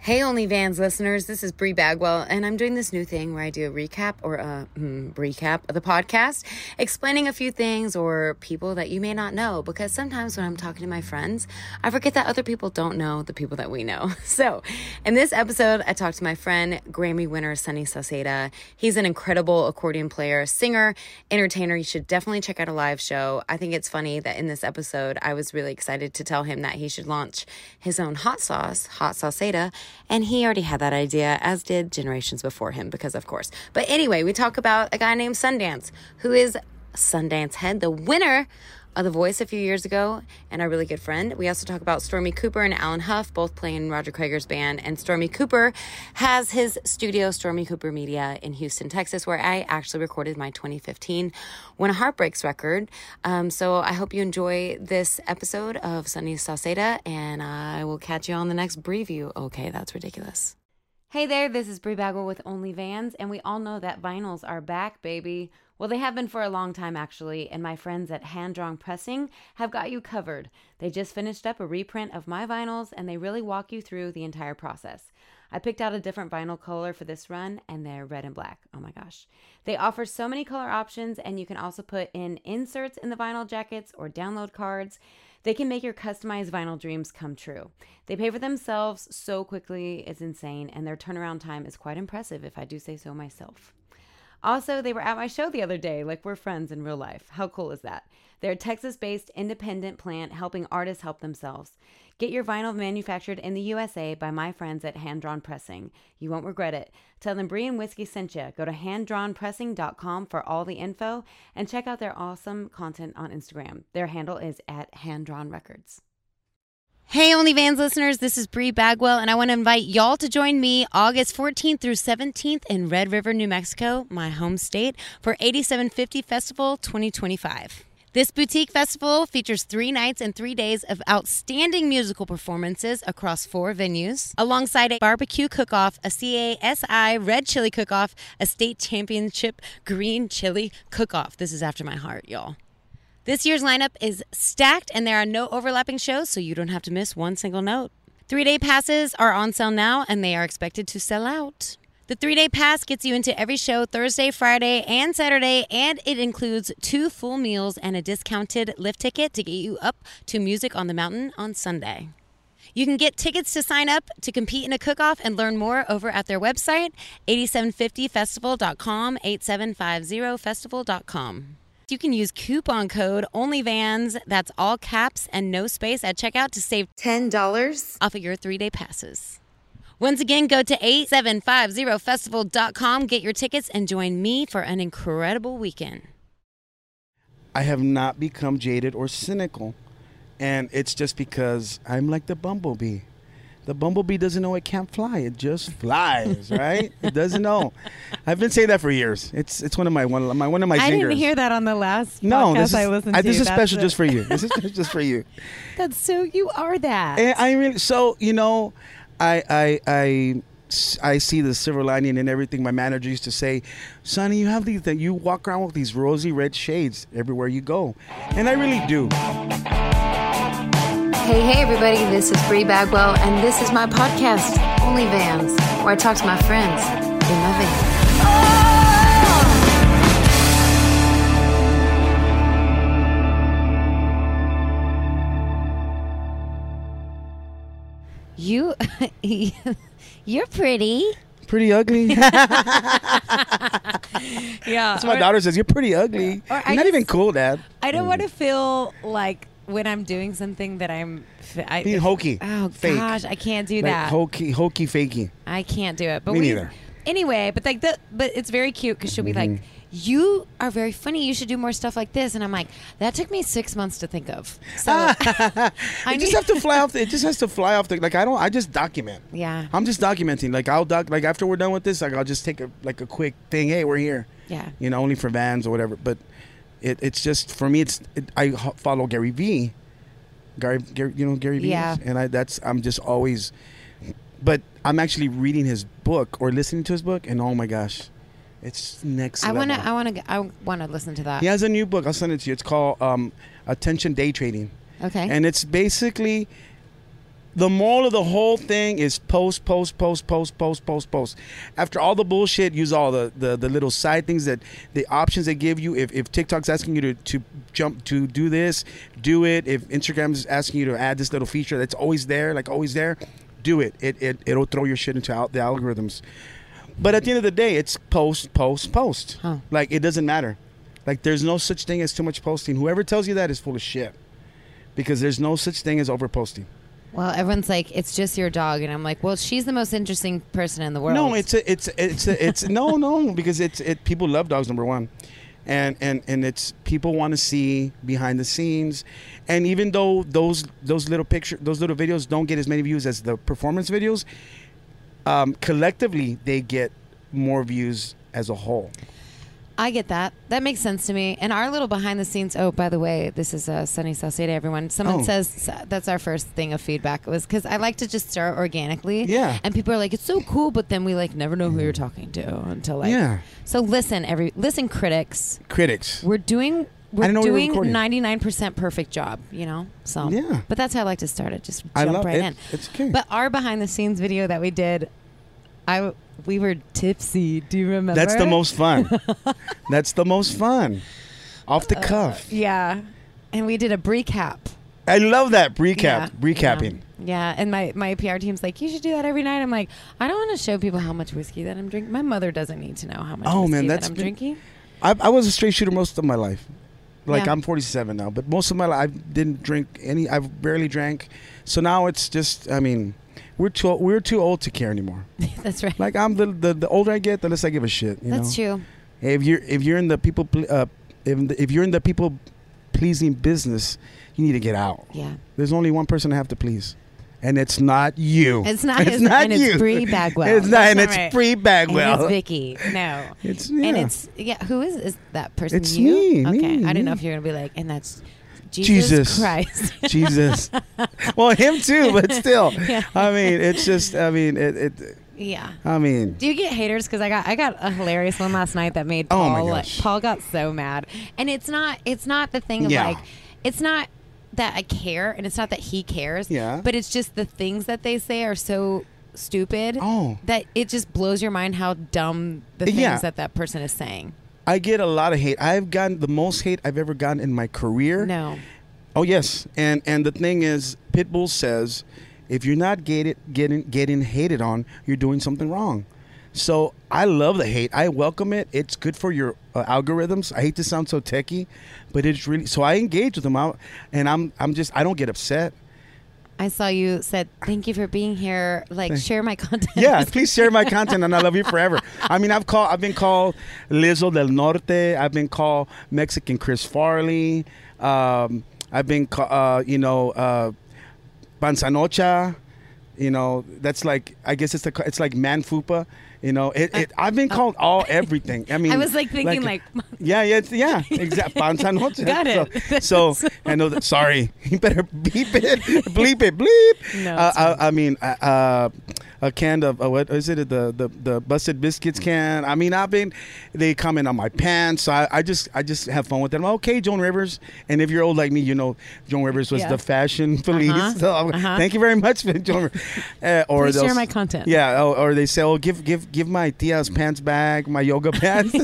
Hey OnlyVans listeners, this is Bree Bagwell, and I'm doing this new thing where I do a recap of the podcast, explaining a few things or people that you may not know, because sometimes when I'm talking to my friends, I forget that other people don't know the people that we know. So in this episode, I talked to my friend, Grammy winner Sonny Salceda. He's an incredible accordion player, singer, entertainer. You should definitely check out a live show. I think it's funny that in this episode, I was really excited to tell him that he should launch his own hot sauce, Hot Salceda. And he already had that idea, as did generations before him, because of course. But anyway, we talk about a guy named Sundance, who is Sundance Head, the winner of The Voice a few years ago, and our really good friend. We also talk about Stormy Cooper and Alan Huff, both playing Roger Krager's band. And Stormy Cooper has his studio, Stormy Cooper Media, in Houston, Texas, where I actually recorded my 2015 When a Heart Breaks record. So I hope you enjoy this episode of Sonny Salceda, and I will catch you on the next preview. Okay, that's ridiculous. Hey there, this is Bree Bagwell with OnlyVans, and we all know that vinyls are back, baby. Well, they have been for a long time, actually, and my friends at Hand Drawn Pressing have got you covered. They just finished up a reprint of my vinyls, and they really walk you through the entire process. I picked out a different vinyl color for this run, and they're red and black. Oh my gosh. They offer so many color options, and you can also put in inserts in the vinyl jackets or download cards. They can make your customized vinyl dreams come true. They pay for themselves so quickly, it's insane, and their turnaround time is quite impressive, if I do say so myself. Also, they were at my show the other day, like we're friends in real life. How cool is that? They're a Texas-based independent plant helping artists help themselves. Get your vinyl manufactured in the USA by my friends at Hand Drawn Pressing. You won't regret it. Tell them Bree and Whiskey sent you. Go to handdrawnpressing.com for all the info and check out their awesome content on Instagram. Their handle is at handdrawnrecords. Hey OnlyVans listeners, this is Bree Bagwell, and I want to invite y'all to join me August 14th through 17th in Red River, New Mexico, my home state, for 8750 Festival 2025. This boutique festival features 3 nights and 3 days of outstanding musical performances across 4 venues, alongside a barbecue cook-off, a CASI Red Chili Cook-Off, a state championship green chili cook-off. This is after my heart, y'all. This year's lineup is stacked, and there are no overlapping shows, so you don't have to miss one single note. 3-day passes are on sale now, and they are expected to sell out. The 3-day pass gets you into every show Thursday, Friday, and Saturday, and it includes 2 full meals and a discounted lift ticket to get you up to Music on the Mountain on Sunday. You can get tickets to sign up to compete in a cook-off and learn more over at their website, 8750festival.com, 8750festival.com. You can use coupon code ONLYVANS, that's all caps and no space at checkout, to save $10 off of your 3-day passes. Once again, go to 8750festival.com, get your tickets, and join me for an incredible weekend. I have not become jaded or cynical, and it's just because I'm like the bumblebee. The bumblebee doesn't know it can't fly. It just flies, right? It doesn't know. I've been saying that for years. It's one of my zingers. I didn't hear that on the last podcast I listened to. This is special just for you. This is just for you. That's so, you are that. And I really, so, you know, I see the silver lining in everything. My manager used to say, Sonny, you have these, you walk around with these rosy red shades everywhere you go. And I really do. Hey everybody, this is Bree Bagwell, and this is my podcast, OnlyVans, where I talk to my friends in my van. You're pretty. Pretty ugly. Yeah. That's what my daughter says. You're pretty ugly. You're not even cool, Dad. I don't want to feel like when I'm doing something that I'm being hokey. Oh fake. gosh, I can't do like that. Hokey, fakey. I can't do it. But Me neither. Anyway, but it's very cute because she'll be like, "You are very funny. You should do more stuff like this." And I'm like, "That took me 6 months to think of." So It just has to fly off the. Like I just document. Yeah. I'm just documenting. Like like after we're done with this, like I'll just take a quick thing. Hey, we're here. Yeah. You know, only for Vans or whatever. But it's just for me. I follow Gary Vee. Gary Vee. Yeah. And I'm just always. But I'm actually reading his book or listening to his book, and oh my gosh, it's next level. I wanna listen to that. He has a new book. I'll send it to you. It's called Attention Day Trading. Okay. And it's basically The moral of the whole thing is post. After all the bullshit, use all the little side things, that the options they give you. If TikTok's asking you to jump to do this, do it. If Instagram is asking you to add this little feature that's always there, do it. It'll throw your shit into the algorithms. But at the end of the day, it's post. Huh. Like, it doesn't matter. Like, there's no such thing as too much posting. Whoever tells you that is full of shit. Because there's no such thing as overposting. Well, everyone's like, it's just your dog, and I'm like, well, she's the most interesting person in the world. No, it's no, because people love dogs, number one, and it's people want to see behind the scenes, and even though those little videos don't get as many views as the performance videos, collectively they get more views as a whole. I get that. That makes sense to me. And our little behind the scenes. Oh, by the way, this is Sunny Salcedo, everyone. Someone says that's our first thing of feedback. It was because I like to just start organically. Yeah. And people are like, it's so cool, but then we never know who you're talking to until Yeah. So listen, critics. Critics. We're doing we were recording. 99% perfect job, So Yeah. But that's how I like to start it. Just I jump love right it. in. It's okay. But our behind the scenes video that we did, we were tipsy. Do you remember? That's the most fun. That's the most fun. Off the cuff. Yeah. And we did a recap. I love that recap. Yeah. Recapping. Yeah. And my PR team's like, you should do that every night. I'm like, I don't want to show people how much whiskey that I'm drinking. My mother doesn't need to know how much whiskey that I'm drinking. I was a straight shooter most of my life. Like, Yeah. I'm 47 now, but most of my life I didn't drink any. I've barely drank. So now it's just, we're too old to care anymore. That's right. Like, I'm the older I get, the less I give a shit. That's true. If you're in the people if you're in the people pleasing business, you need to get out. Yeah. There's only one person I have to please, and it's not you. It's not. It's not and you. It's Bree Bagwell. It's not, and That's it's right. Bree Bagwell. And it's Vicky. No. It's And it's who is that person? It's you? me, Okay. me, I didn't know me. if you're gonna be like, and that's Jesus. Christ. Jesus. Well, him too, but still. Yeah. It's just. Yeah. Do you get haters? Because I got a hilarious one last night that made Oh, Paul. my gosh. Paul got so mad, and it's not the thing of Yeah. it's not that I care, and it's not that he cares. Yeah. But it's just the things that they say are so stupid. Oh. That it just blows your mind how dumb the things Yeah. that person is saying. I get a lot of hate. I've gotten the most hate I've ever gotten in my career. No. Oh yes, and the thing is, Pitbull says, if you're not getting hated on, you're doing something wrong. So I love the hate. I welcome it. It's good for your algorithms. I hate to sound so techie, but it's really. So I engage with them out, and I don't get upset. I saw you said, thank you for being here. Share my content. Yeah, please share my content, and I love you forever. I've been called Lizzo del Norte. I've been called Mexican Chris Farley. I've been called, Panzanocha. That's like, I guess it's like Man Fupa. I've been called everything. I I was thinking yeah, exactly. Panzanocha. Got it. So I know that. Sorry, you better beep it, bleep it, bleep. No, A can of what is it? The Busted Biscuits can. They comment on my pants. So I just have fun with them. Okay, Joan Rivers. And if you're old like me, Joan Rivers was the fashion police. So thank you very much, Joan. Please share my content. Yeah. Or they say, give my tia's pants back, my yoga pants.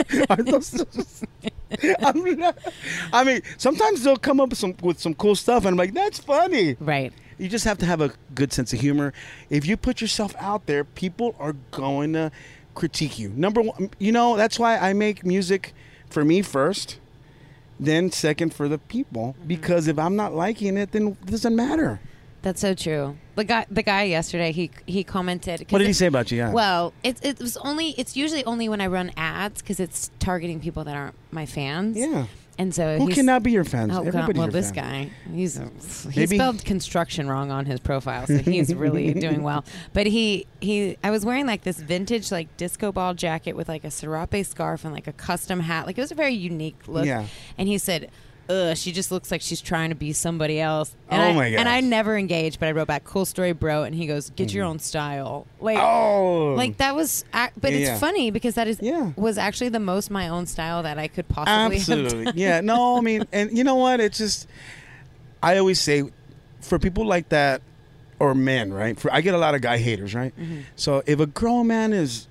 Sometimes they'll come up with some cool stuff, and I'm like, that's funny. Right. You just have to have a good sense of humor. If you put yourself out there, people are going to critique you. Number one, that's why I make music for me first, then second for the people. Mm-hmm. Because if I'm not liking it, then it doesn't matter. That's so true. The guy yesterday, he commented. What did he say about you? Yeah. Well, it's usually only when I run ads because it's targeting people that aren't my fans. Yeah. And so who cannot be your fans? Oh, Everybody's well, your this fan. guy, he spelled construction wrong on his profile, so he's really doing well. But I was wearing this vintage disco ball jacket with a serape scarf and a custom hat. It was a very unique look. Yeah. And he said, ugh, she just looks like she's trying to be somebody else. And my gosh. And I never engaged, but I wrote back, cool story, bro. And he goes, get your own style. That was, but it's funny because that was actually the most my own style that I could possibly Absolutely. have done. Yeah. No, and you know what? It's just, I always say, for people like that, or men, right? I get a lot of guy haters, right? So if a grown man is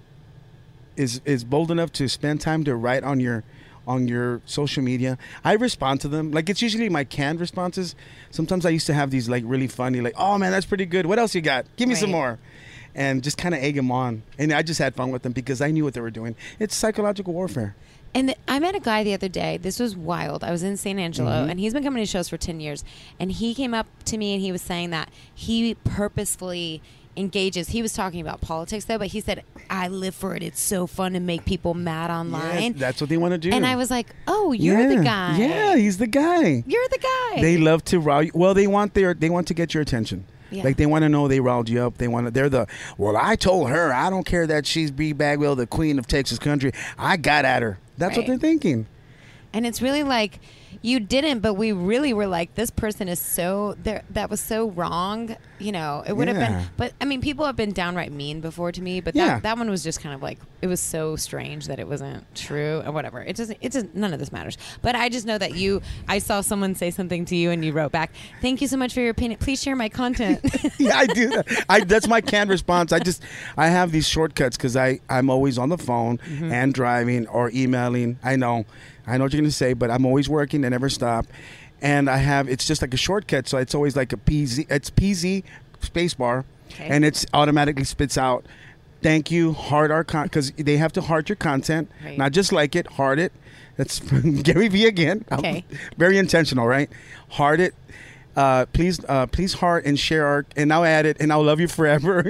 bold enough to spend time to write on your social media, I respond to them. Like, it's usually my canned responses. Sometimes I used to have these like really funny, like, oh man, that's pretty good. What else you got? Give me some more. And just kind of egg them on. And I just had fun with them because I knew what they were doing. It's psychological warfare. And I met a guy the other day. This was wild. I was in San Angelo, and he's been coming to shows for 10 years. And he came up to me, and he was saying that he purposefully engages. He was talking about politics, though, but he said, I live for it. It's so fun to make people mad online. Yes, that's what they want to do. And I was like, oh, you're the guy. Yeah, he's the guy. You're the guy. They love to rile you. Well, they want to get your attention. Yeah. Like, they want to know they riled you up. Well, I told her, I don't care that she's Bree Bagwell, the queen of Texas country. I got at her. That's what they're thinking. And it's really like, you didn't, but we really were like, this person is so, that was so wrong. You know, it would have been, but I mean, people have been downright mean before to me, but that one was just kind of like, it was so strange that it wasn't true or whatever. It doesn't, none of this matters. But I just know that I saw someone say something to you and you wrote back, thank you so much for your opinion. Please share my content. Yeah, I do that. That's my canned response. I have these shortcuts because I'm always on the phone and driving or emailing. I know what you're going to say, but I'm always working. I never stop. And it's just like a shortcut. So it's always like it's PZ space bar. Okay. And it's automatically spits out, thank you, heart our content. Because they have to heart your content. Right. Not just like it, heart it. That's Gary Vee again. Okay. Very intentional, right? Heart it. Please heart and share and now add it and I'll love you forever.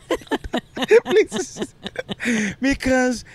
Please. Because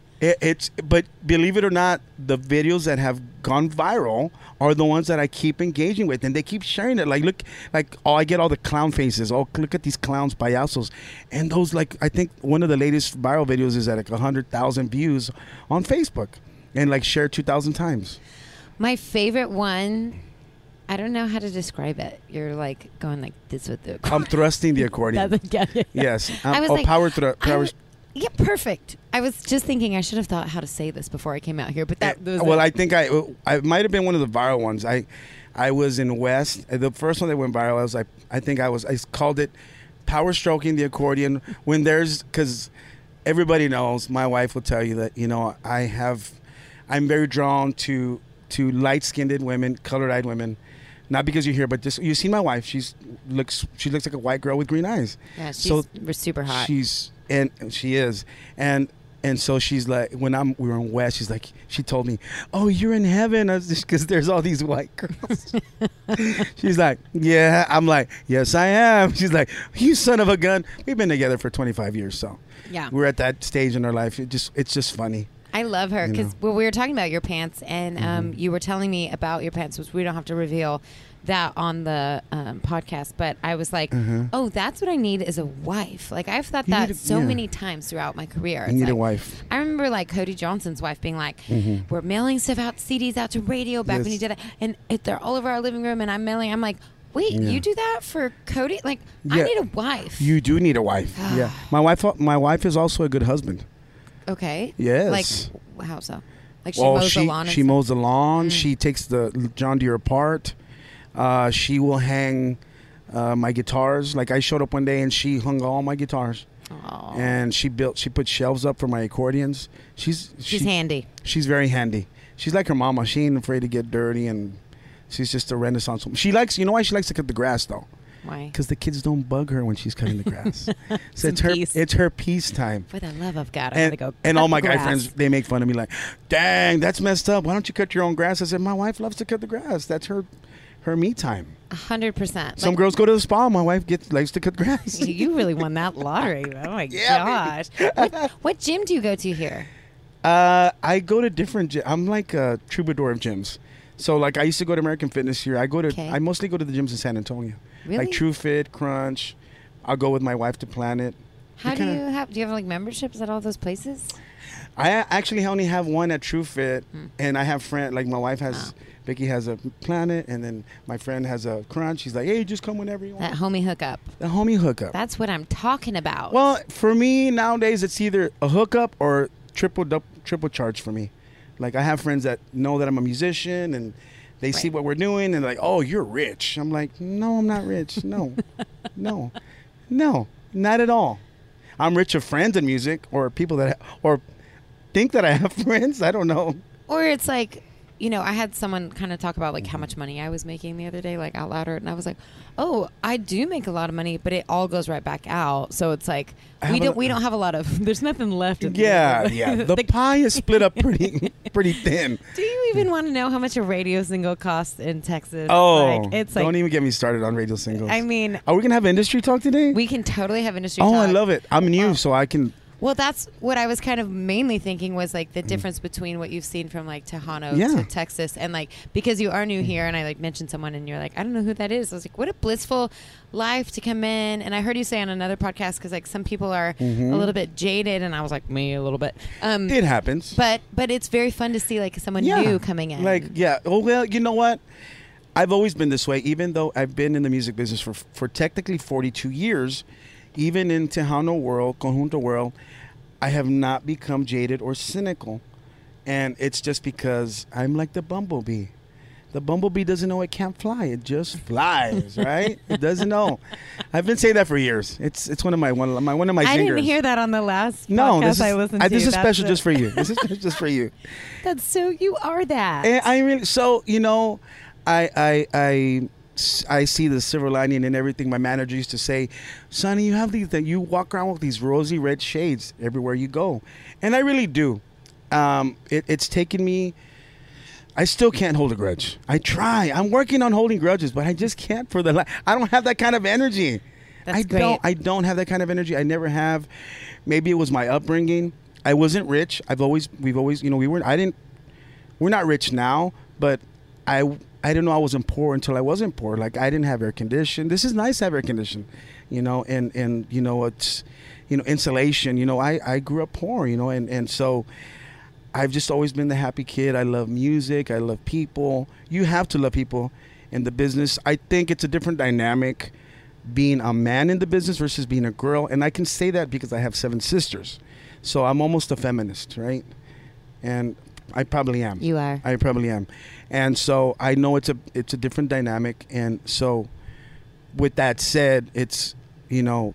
but believe it or not, the videos that have gone viral are the ones that I keep engaging with, and they keep sharing it. Like, look, I get all the clown faces. Oh, look at these clowns, payasos, and those, like, I think one of the latest viral videos is at like 100,000 views on Facebook, and like shared 2,000 times. My favorite one. I don't know how to describe it. You're like going like this with the accordion. I'm thrusting the accordion. Yes. I was like, power. Yeah, perfect. I was just thinking I should have thought how to say this before I came out here, but that was I think I might have been one of the viral ones. I was in West. The first one that went viral, I called it power stroking the accordion because everybody knows, my wife will tell you that, you know, I'm very drawn to light-skinned women, colored-eyed women. Not because you're here, but just you see my wife. She looks like a white girl with green eyes. Yeah, she's super hot. She is, and so she's like, we were in West, she's like, she told me, oh, you're in heaven, because there's all these white girls. She's like, yeah. I'm like, yes, I am. She's like, you son of a gun. We've been together for 25 years, so yeah, we're at that stage in our life. It's just funny. I love her because we were talking about your pants, and you were telling me about your pants, which we don't have to reveal that on the podcast. But I was like, oh, that's what I need is a wife. Like, I've thought that so many times throughout my career. You need a wife. I remember like Cody Johnson's wife being like, we're mailing stuff out, CDs out to radio back when you did it, and they're all over our living room, and I'm mailing. I'm like, wait, you do that for Cody? Like, I need a wife. You do need a wife. Yeah, my wife is also a good husband. Okay. Yes. Like, how so? Like, she mows the lawn? She mows the lawn. She takes the John Deere apart. She will hang my guitars. Like, I showed up one day and she hung all my guitars. Aww. And she put shelves up for my accordions. She's handy. She's very handy. She's like her mama. She ain't afraid to get dirty, and she's just a Renaissance woman. You know why she likes to cut the grass, though? Why? Because the kids don't bug her when she's cutting the grass. So it's her peace time. For the love of God, I'm going to go and all my guy friends, they make fun of me like, dang, that's messed up. Why don't you cut your own grass? I said, my wife loves to cut the grass. That's her me time. 100%. Some girls go to the spa. My wife likes to cut grass. You really won that lottery. Oh, my gosh. What gym do you go to here? I go to different gyms. I'm like a troubadour of gyms. So, like, I used to go to American Fitness here. I mostly go to the gyms in San Antonio. Really? Like True Fit, Crunch. I'll go with my wife to Planet. Do you have like memberships at all those places? I actually only have one at True Fit, and I have friends. Like, my wife has, Vicky has a Planet, and then my friend has a Crunch. She's like, hey, just come whenever you want. That homie hookup. The homie hookup. That's what I'm talking about. Well, for me nowadays, it's either a hookup or triple charge for me. Like, I have friends that know that I'm a musician, and They see what we're doing and they're like, oh, you're rich. I'm like, no, I'm not rich. No, no, not at all. I'm rich of friends in music or people that, or think that I have friends. I don't know. Or it's like, you know, I had someone kind of talk about like how much money I was making the other day, like out loud, and I was like, "Oh, I do make a lot of money, but it all goes right back out." So it's like we don't have a lot of. There's nothing left. Yeah. The pie is split up pretty thin. Do you even want to know how much a radio single costs in Texas? Oh, like, it's like, don't even get me started on radio singles. I mean, are we gonna have industry talk today? We can totally have industry. Oh, talk. I love it. I'm new, so I can. Well, that's what I was kind of mainly thinking was like the difference between what you've seen from like Tejano to Texas, and like because you are new here, and I like mentioned someone, and you're like, I don't know who that is. I was like, what a blissful life to come in. And I heard you say on another podcast because like some people are a little bit jaded, and I was like, me a little bit. It happens, but it's very fun to see like someone new coming in. Like oh well, you know what? I've always been this way, even though I've been in the music business for technically 42 years. Even in Tejano world, Conjunto world, I have not become jaded or cynical. And it's just because I'm like the bumblebee. The bumblebee doesn't know it can't fly. It just flies, right? It doesn't know. I've been saying that for years. It's one of my zingers. I didn't hear that on the last podcast I listened to. This is special just for you. This is just for you. That's so you are that. And I really, so you know, I see the silver lining in everything. My manager used to say, Sonny, you have these, you walk around with these rosy red shades everywhere you go. And I really do. It's taken me, I still can't hold a grudge. I try. I'm working on holding grudges, but I just can't for the life. I don't have that kind of energy. That's great. I don't have that kind of energy. I never have. Maybe it was my upbringing. I wasn't rich. We've always, you know, we're not rich now, but I didn't know I wasn't poor until I wasn't poor. Like I didn't have air conditioning. This is nice to have air conditioning, you know, and you know, it's, you know, insulation, you know, I grew up poor, you know, and so I've just always been the happy kid. I love music. I love people. You have to love people in the business. I think it's a different dynamic being a man in the business versus being a girl. And I can say that because I have 7 sisters. So I'm almost a feminist, right? And I probably am. You are. I probably am. And so I know it's a different dynamic. And so with that said, it's, you know,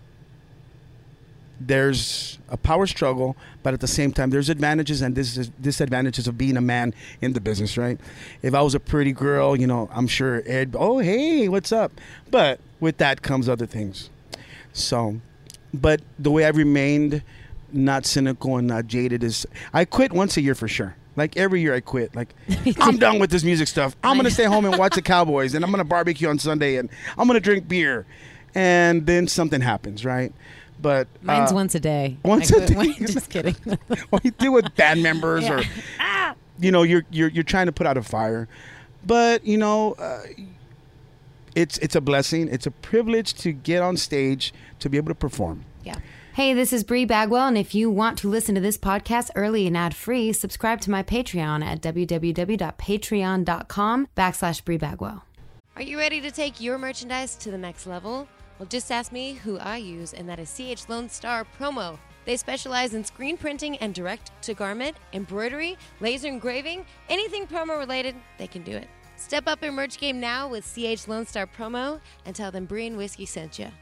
there's a power struggle, but at the same time, there's advantages and disadvantages of being a man in the business, right? If I was a pretty girl, you know, I'm sure Ed, oh, hey, what's up? But with that comes other things. So, but the way I've remained not cynical and not jaded is I quit once a year for sure. Like every year I quit. Like I'm done with this music stuff. I'm going to stay home and watch the Cowboys, and I'm going to barbecue on Sunday, and I'm going to drink beer. And then something happens, right? But mine's once a day. Once a day. Just kidding. What you do with band members, or you know, you're trying to put out a fire. But you know, it's a blessing. It's a privilege to get on stage to be able to perform. Yeah. Hey, this is Bree Bagwell, and if you want to listen to this podcast early and ad-free, subscribe to my Patreon at www.patreon.com/Bree Bagwell. Are you ready to take your merchandise to the next level? Well, just ask me who I use, and that is CH Lone Star Promo. They specialize in screen printing and direct-to-garment, embroidery, laser engraving, anything promo related, they can do it. Step up your merch game now with CH Lone Star Promo and tell them Bree and Whiskey sent you.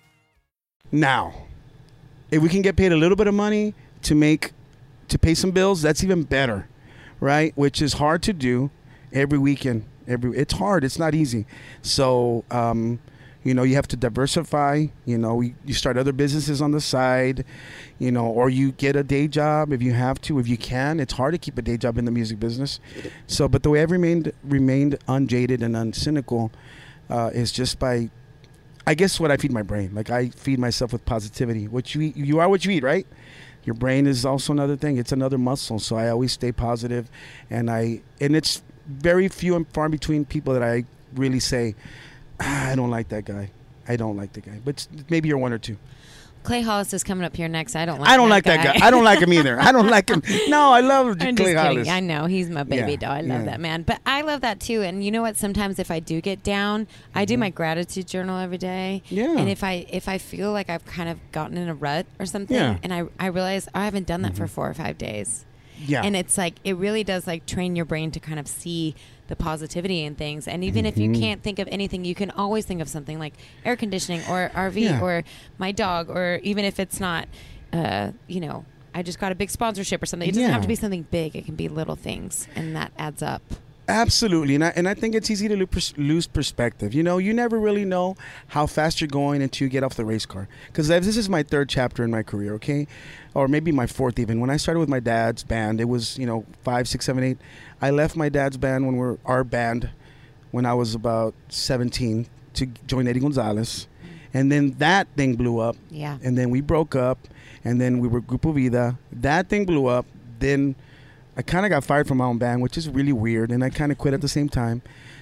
Now, if we can get paid a little bit of money to pay some bills, that's even better, right? Which is hard to do every weekend. It's hard. It's not easy. So, you know, you have to diversify. You know, you start other businesses on the side, you know, or you get a day job if you have to, if you can. It's hard to keep a day job in the music business. So, but the way I've remained unjaded and uncynical is just by, I guess, what I feed my brain. Like I feed myself with positivity. What you eat, you are what you eat, right? Your brain is also another thing. It's another muscle. So I always stay positive, and it's very few and far between people that I really say, I don't like that guy. I don't like the guy. But maybe you're one or two. Clay Hollis is coming up here next. I don't like that guy. I don't like him either. I don't like him. No, I love Clay Hollis. I know. He's my baby doll. I love that man. But I love that too. And you know what? Sometimes if I do get down, I do my gratitude journal every day. Yeah. And if I feel like I've kind of gotten in a rut or something, and I realize I haven't done that for 4 or 5 days. Yeah. And it's like, it really does like train your brain to kind of see the positivity in things. And even if you can't think of anything, you can always think of something like air conditioning or RV or my dog, or even if it's not, you know, I just got a big sponsorship or something. It doesn't have to be something big. It can be little things, and that adds up. Absolutely. And I think it's easy to lose perspective. You know, you never really know how fast you're going until you get off the race car. Because this is my third chapter in my career, okay? Or maybe my fourth even. When I started with my dad's band, it was, you know, 5, 6, 7, 8. I left my dad's band our band when I was about 17 to join Eddie Gonzalez. And then that thing blew up. Yeah. And then we broke up. And then we were Grupo Vida. That thing blew up. Then I kind of got fired from my own band, which is really weird. And I kind of quit at the same time.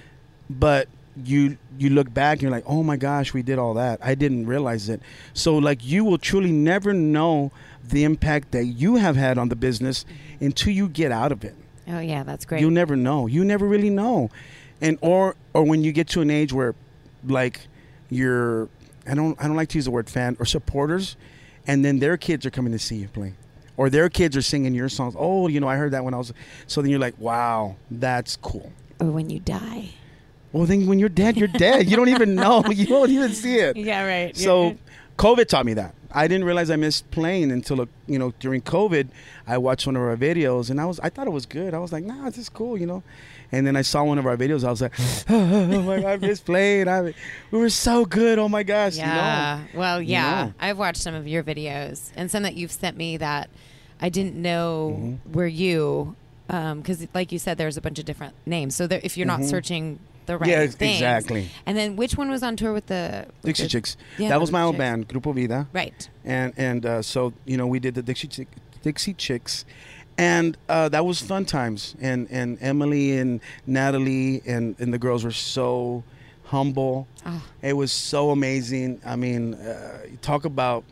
But you look back and you're like, oh my gosh, we did all that. I didn't realize it. So like, you will truly never know the impact that you have had on the business until you get out of it. Oh yeah, that's great. You'll never know. You never really know. And or when you get to an age where like you're, I don't like to use the word fan or supporters, and then their kids are coming to see you play, or their kids are singing your songs. Oh, you know, I heard that when I was. So then you're like, wow, that's cool. Or when you die. Well, then when you're dead, you're dead. You don't even know. You won't even see it. Yeah, right. So COVID taught me that. I didn't realize I missed playing until, you know, during COVID, I watched one of our videos and I thought it was good. I was like, nah, this is cool, you know. And then I saw one of our videos. I was like, oh my God, I missed playing. We were so good. Oh my gosh. Yeah. You know? Well, yeah. You know. I've watched some of your videos and some that you've sent me that I didn't know were you. Because like you said, there's a bunch of different names. So there, if you're not searching the right things. Exactly. And then which one was on tour with the Dixie Chicks? Yeah, that was my own Chicks. band, Grupo Vida. Right. And so, you know, we did the Dixie Chicks. And that was fun times. And Emily and Natalie and the girls were so humble. Oh. It was so amazing. I mean, talk about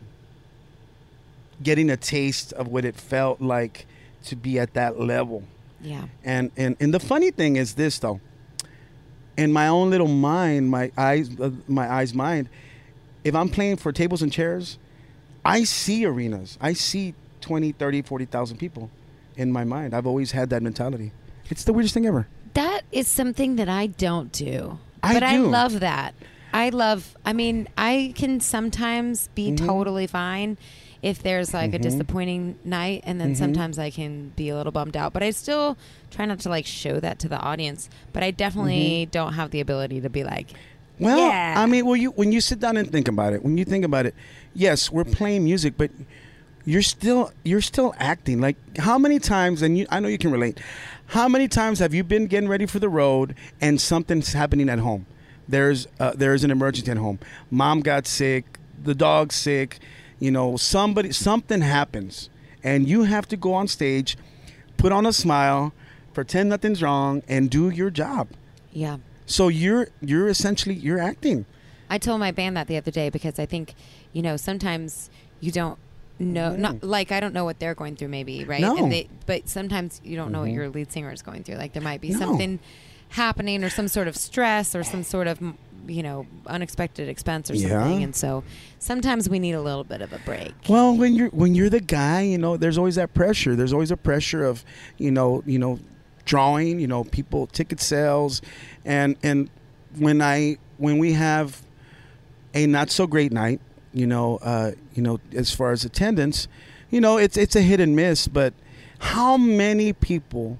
getting a taste of what it felt like to be at that level. Yeah. And the funny thing is this, though. In my own little mind, my eyes mind, if I'm playing for tables and chairs, I see arenas. I see 20, 30, 40,000 people in my mind. I've always had that mentality. It's the weirdest thing ever. That is something that I don't do. I I love that. I mean, I can sometimes be totally fine if there's like a disappointing night, and then sometimes I can be a little bummed out. But I still try not to like show that to the audience. But I definitely don't have the ability to be like, well, yeah. I mean, when you sit down and think about it, yes, we're playing music, but you're still acting. Like, how many times, and I know you can relate, how many times have you been getting ready for the road and something's happening at home? There's an emergency at home. Mom got sick, the dog's sick, you know, something happens, and you have to go on stage, put on a smile, pretend nothing's wrong, and do your job. Yeah. So you're essentially acting. I told my band that the other day because I think, you know, sometimes you don't know, not like I don't know what they're going through, maybe, right? No. But sometimes you don't know what your lead singer is going through. Like there might be something happening, or some sort of stress, or some sort of, you know, unexpected expense or something. And so sometimes we need a little bit of a break. Well, when you're the guy, you know, there's always that pressure. There's always a pressure of, you know, drawing, you know, people, ticket sales, and when we have a not so great night, you know, as far as attendance, you know, it's a hit and miss. But how many people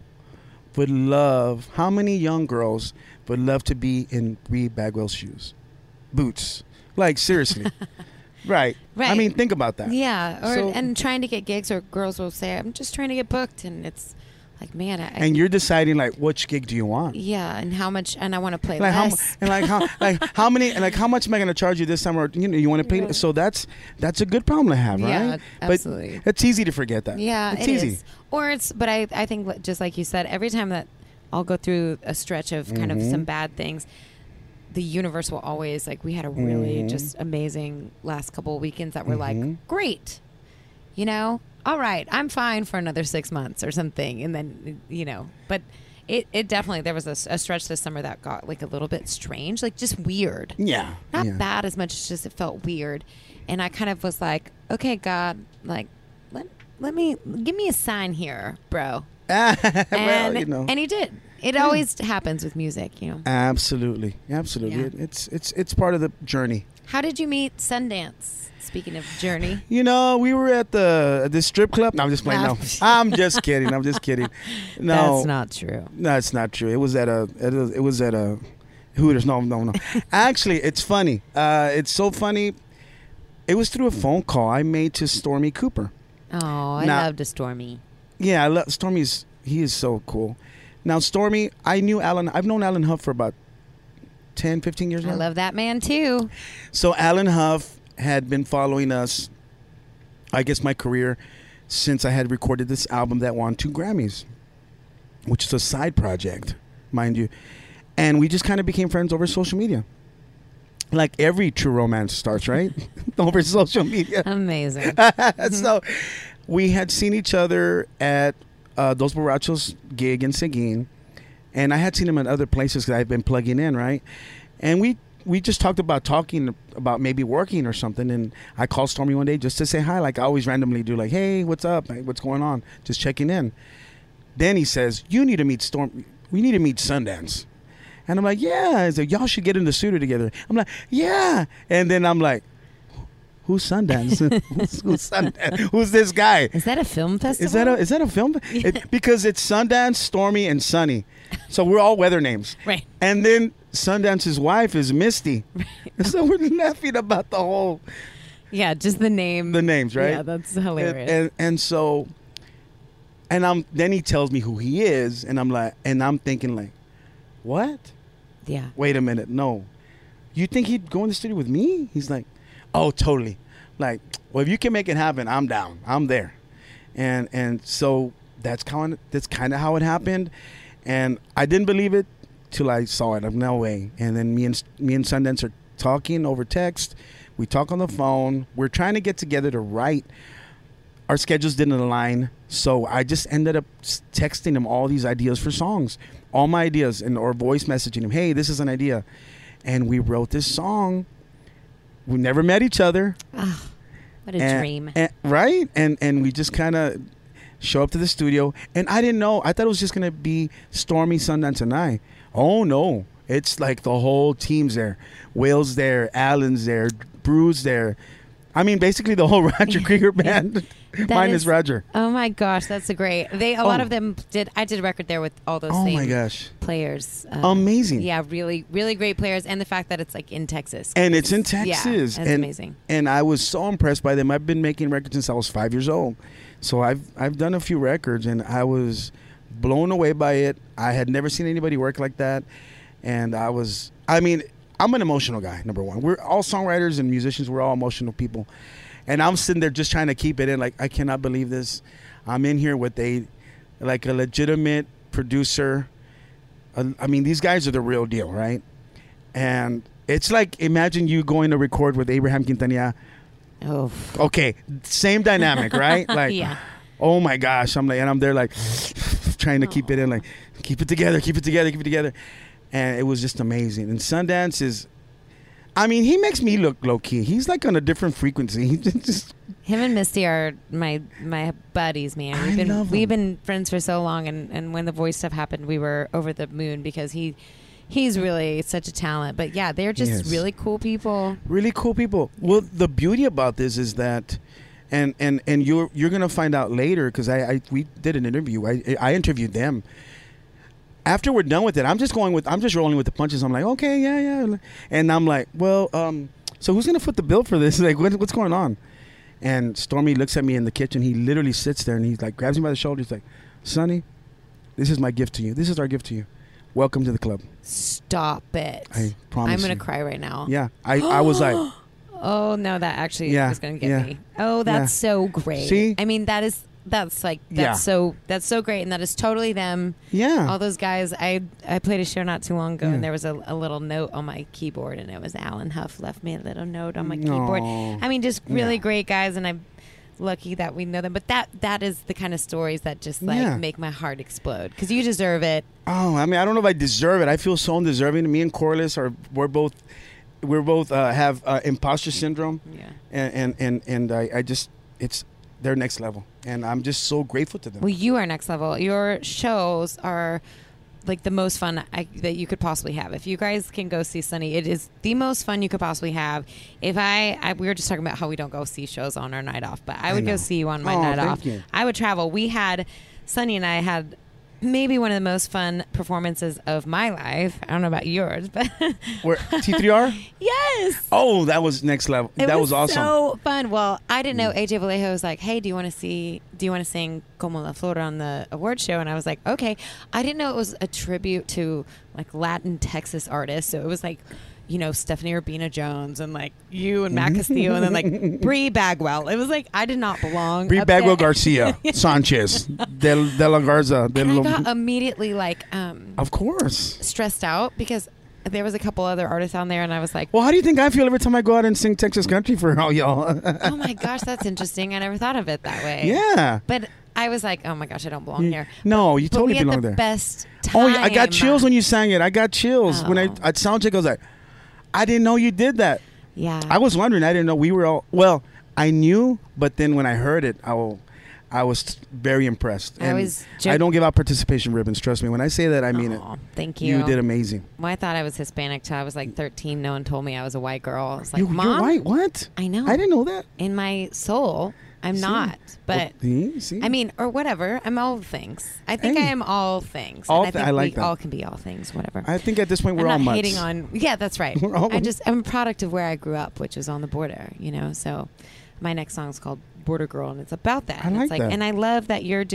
how many young girls would love to be in Bree Bagwell's shoes, boots? Like, seriously. Right. I mean, think about that. Yeah. And trying to get gigs, or girls will say, I'm just trying to get booked. And it's like, man. And you're deciding, like, which gig do you want? Yeah. And how much, and I want to play like less. How many, and like, how much am I going to charge you this time? Or, you know, you want to pay? So that's a good problem to have, right? Yeah, absolutely. But it's easy to forget that. Yeah, it's easy. Is. But I think, just like you said, every time that I'll go through a stretch of kind of some bad things, the universe will always, like, we had a really just amazing last couple of weekends that were like, great, you know, all right, I'm fine for another 6 months or something. And then, you know, but it definitely, there was a stretch this summer that got like a little bit strange, like just weird. Yeah. Not bad as much as just it felt weird. And I kind of was like, okay, God, like, give me a sign here, bro. Well, And, you know. and he did. It always happens with music, you know. Absolutely. Yeah. It's part of the journey. How did you meet Sundance? Speaking of journey. You know, we were at this strip club. No, I'm just playing. No, I'm just kidding. I'm just kidding. No, That's not true. no, it's not true. It was at a Hooters. No. Actually, it's funny. It's so funny. It was through a phone call I made to Stormy Cooper. Oh, I Now- loved a Stormy. Yeah, I love Stormy's. He is so cool. Now, Stormy, I've known Alan Huff for about 10, 15 years now. I love that man too. So Alan Huff had been following us, I guess, my career since I had recorded this album that won 2 Grammys, which is a side project, mind you. And we just kind of became friends over social media. Like every true romance starts, right? Over social media. Amazing. So we had seen each other at Dos Borrachos gig in Seguin, and I had seen him in other places that I've been plugging in, right? And we just talked about maybe working or something, and I called Stormy one day just to say hi, like I always randomly do, like, hey, what's up? Hey, what's going on? Just checking in. Then he says, you need to meet we need to meet Sundance. And I'm like, yeah. He's like, y'all should get in the studio together. I'm like, yeah. And then I'm like, who's Sundance? who's Sundance? Who's this guy? Is that a film festival? Is that a film? Because it's Sundance, Stormy, and Sunny. So we're all weather names. Right. And then Sundance's wife is Misty. Right. So we're laughing about the whole Yeah, just the names, right? Yeah, that's hilarious. And so then he tells me who he is, and I'm thinking like, what? Yeah. Wait a minute, no. You think he'd go in the studio with me? He's like, oh, totally. Like, well, if you can make it happen, I'm down. I'm there. And so that's kind of how it happened. And I didn't believe it till I saw it. I'm no way. And then me and Sundance are talking over text. We talk on the phone. We're trying to get together to write. Our schedules didn't align, so I just ended up texting him all these ideas for songs, all my ideas, or voice messaging him, hey, this is an idea. And we wrote this song. We never met each other. Oh, what a dream. Right? And we just kind of show up to the studio. And I didn't know. I thought it was just going to be Stormy, Sundance, and I. Oh, no. It's like the whole team's there. Will's there. Alan's there. Brew's there. I mean, basically the whole Roger Krieger band. Mine is Roger. Oh my gosh, that's a great. A lot of them did. I did a record there with all those. Oh same my gosh, players! Amazing. Yeah, really, really great players, and the fact that it's like in Texas. And it's in Texas. Yeah, that's amazing. And I was so impressed by them. I've been making records since I was 5 years old, so I've done a few records, and I was blown away by it. I had never seen anybody work like that, and I'm an emotional guy, number one. We're all songwriters and musicians. We're all emotional people. And I'm sitting there just trying to keep it in. Like, I cannot believe this. I'm in here with a legitimate producer. These guys are the real deal, right? And it's like, imagine you going to record with Abraham Quintanilla. Oh. Okay, same dynamic, right? Like, yeah. Oh my gosh. I'm there like trying to keep it in, like, keep it together. And it was just amazing. And Sundance is, he makes me look low key. He's like on a different frequency. He just him and Misty are my buddies, man. We've been friends for so long, and when the voice stuff happened, we were over the moon because he's really such a talent. But yeah, they're just really cool people. Really cool people. Well, the beauty about this is that, and you're gonna find out later because we did an interview. I interviewed them. After we're done with it, I'm just rolling with the punches. I'm like, okay, yeah. And I'm like, well, so who's going to foot the bill for this? Like, what's going on? And Stormy looks at me in the kitchen. He literally sits there and he's like, grabs me by the shoulder. He's like, Sonny, this is my gift to you. This is our gift to you. Welcome to the club. Stop it. I promise I'm going to cry right now. Yeah. I was like. Oh, no, that actually was going to get me. Oh, that's so great. See? That's so great, and that is totally them. Yeah, all those guys. I played a show not too long ago, and there was a little note on my keyboard, and it was Alan Huff left me a little note on my keyboard. Just really great guys, and I'm lucky that we know them. But that is the kind of stories that just make my heart explode because you deserve it. Oh, I don't know if I deserve it. I feel so undeserving. Me and Corliss we're both have imposter syndrome. Yeah, and I just they're next level, and I'm just so grateful to them. Well, you are next level. Your shows are like the most fun that you could possibly have. If you guys can go see Sunny, it is the most fun you could possibly have. If we were just talking about how we don't go see shows on our night off, but I would go see you on my night off. You. I would travel. Sunny and I had maybe one of the most fun performances of my life. I don't know about yours, but Where T3R? Yes. Oh, that was next level. That was awesome. So fun. Well, I didn't know AJ Vallejo was like, "Hey, do you want to sing Como la Flor on the award show?" And I was like, "Okay." I didn't know it was a tribute to like Latin Texas artists. So it was like, you know, Stephanie Urbina Jones and like you and Matt Castillo and then like Bree Bagwell. It was like I did not belong. Bree Bagwell Garcia, Sanchez, De La Garza. And I got immediately like of course, stressed out because there was a couple other artists on there, and I was like, well, how do you think I feel every time I go out and sing Texas country for all y'all? oh my gosh, that's interesting. I never thought of it that way. Yeah. But I was like, oh my gosh, I don't belong here. No, you totally belong there. Best time. Oh, I got chills when you sang it. I got chills when at soundcheck. I was like, I didn't know you did that. Yeah. I was wondering. I didn't know we were all. Well, I knew, but then when I heard it, I was very impressed. And I don't give out participation ribbons. Trust me. When I say that, I mean it. Thank you. You did amazing. Well, I thought I was Hispanic till I was like 13. No one told me I was a white girl. I was like, Mom, you're white. What? I know. I didn't know that. In my soul, I'm not. But see? I mean, or whatever. I'm all things. I think I am all things. I think like we that. all can be all things. Whatever. I think at this point we're all mutts. hating on. Yeah, that's right. I'm a product of where I grew up, which is on the border. You know, so my next song is called Border Girl, and it's about that. I like that. And I love that you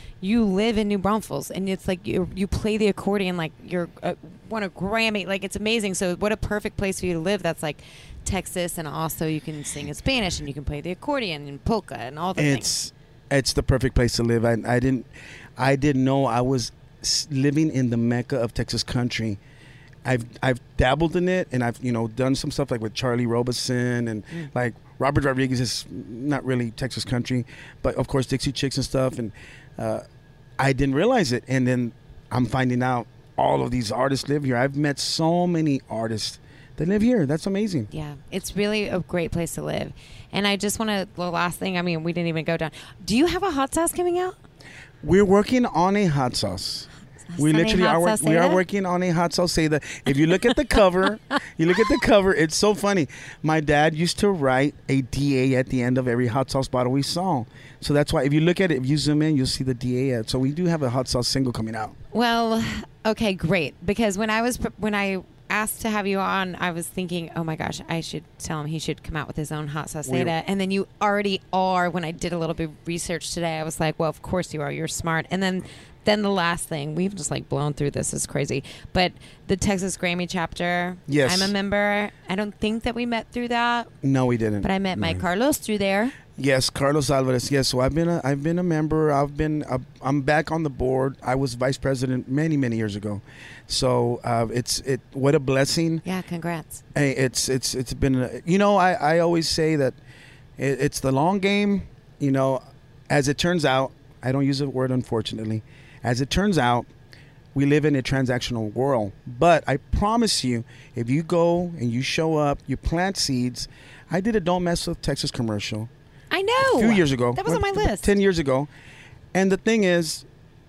live in New Braunfels, and it's like you play the accordion like you're won a Grammy. Like it's amazing. So what a perfect place for you to live. That's like Texas, and also you can sing in Spanish, and you can play the accordion and polka and all the things. It's the perfect place to live. I didn't know I was living in the Mecca of Texas country. I've dabbled in it, and I've done some stuff like with Charlie Robeson and like Robert Rodriguez is not really Texas country, but of course Dixie Chicks and stuff. And I didn't realize it, and then I'm finding out all of these artists live here. I've met so many artists that live here. That's amazing. Yeah, it's really a great place to live. And I just want to, the last thing, I mean, we didn't even go down. Do you have a hot sauce coming out? We're working on a hot sauce. We literally are working on a hot sauce. Say that if you look at the cover, it's so funny. My dad used to write a DA at the end of every hot sauce bottle we saw. So that's why if you look at it, if you zoom in, you'll see the DA ad. So we do have a hot sauce single coming out. Well, okay, great. Because when I asked to have you on, I was thinking, oh my gosh, I should tell him he should come out with his own hot sauce data. And then you already are. When I did a little bit of research today, I was like, well, of course you are. You're smart. And then the last thing, we've just like blown through this. Is crazy. But the Texas Grammy chapter, yes, I'm a member. I don't think that we met through that. No, we didn't. But I met Mike Carlos through there. Yes, Carlos Alvarez. Yes, so I've been a member. I'm back on the board. I was vice president many years ago. So what a blessing. Yeah, congrats. Hey, it's been I always say that it's the long game. As it turns out, I don't use the word unfortunately. As it turns out, we live in a transactional world. But I promise you, if you go and you show up, you plant seeds. I did a Don't Mess with Texas commercial. I know. A few years ago. That was on my list. 10 years ago. And the thing is,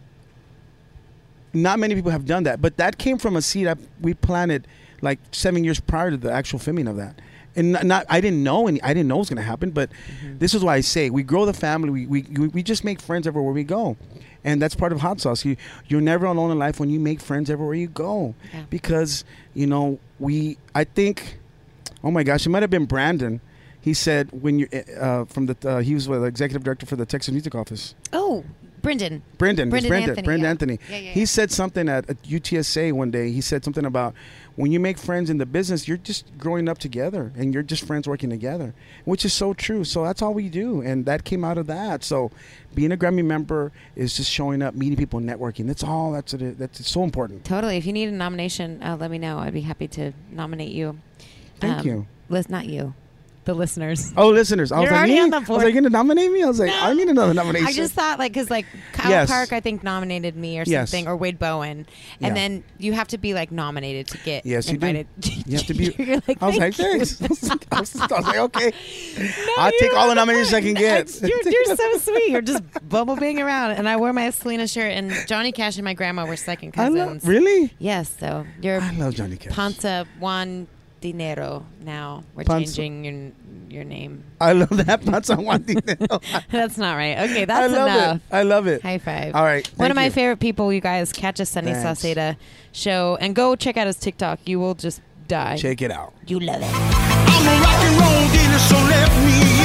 not many people have done that. But that came from a seed we planted like 7 years prior to the actual filming of that. And I didn't know it was going to happen. But this is why I say we grow the family. We just make friends everywhere we go. And that's part of hot sauce. You're never alone in life when you make friends everywhere you go. Yeah. Because, I think, oh my gosh, it might have been Brandon. He said when you're he was the executive director for the Texas Music Office. Oh, Brendan Anthony. Yeah. He said something at UTSA one day. He said something about when you make friends in the business, you're just growing up together and you're just friends working together, which is so true. So that's all we do. And that came out of that. So being a Grammy member is just showing up, meeting people, networking. That's all. That's so important. Totally. If you need a nomination, let me know. I'd be happy to nominate you. Thank you. Liz, not you. the listeners. Oh, listeners. I was You're like, already me? on the I was board. like, you gonna nominate me? I was like, I need another nomination. I just thought, like, because, like, Kyle Yes. Park, I think, nominated me or Yes. something, or Wade Bowen. Yeah. And then you have to be, like, nominated to get Yes, you do. invited. You have to be. You're like, I was like, "Thank you." thanks. I was like, okay. I'll take all the nominations I can get. You're so sweet. You're just bumblebeing around. And I wore my Selena shirt, and Johnny Cash and my grandma were second I cousins. really? Yes, so you're I love Johnny Cash. Panza Juan Dinero now. We're Panza- changing your name. I love that. That's on one thing. That's not right. Okay, I that's love enough. it. I love it. High five. All right. One thank of my you. favorite people, you guys. Catch a Sunny Thanks. Sauceda show and go check out his TikTok. You will just die. Check it out. You love it. I'm a rock and roll dealer, so let me